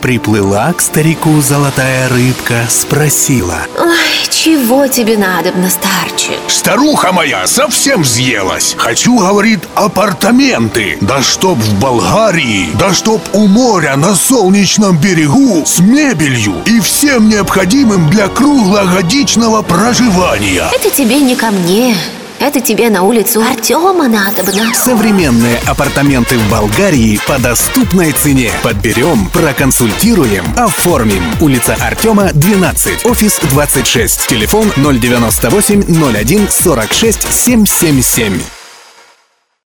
Приплыла к старику золотая рыбка, спросила: «Ой, чего тебе надобно, старче?» Старуха моя совсем взъелась. Хочу, говорит, апартаменты. Да чтоб в Болгарии, да чтоб у моря на солнечном берегу, с мебелью и всем необходимым для круглогодичного проживания. Это тебе не ко мне. Это тебе на улицу Артема надобно. Современные апартаменты в Болгарии по доступной цене. Подберем, проконсультируем, оформим. Улица Артема, 12, офис 26. Телефон 098 01 46 777.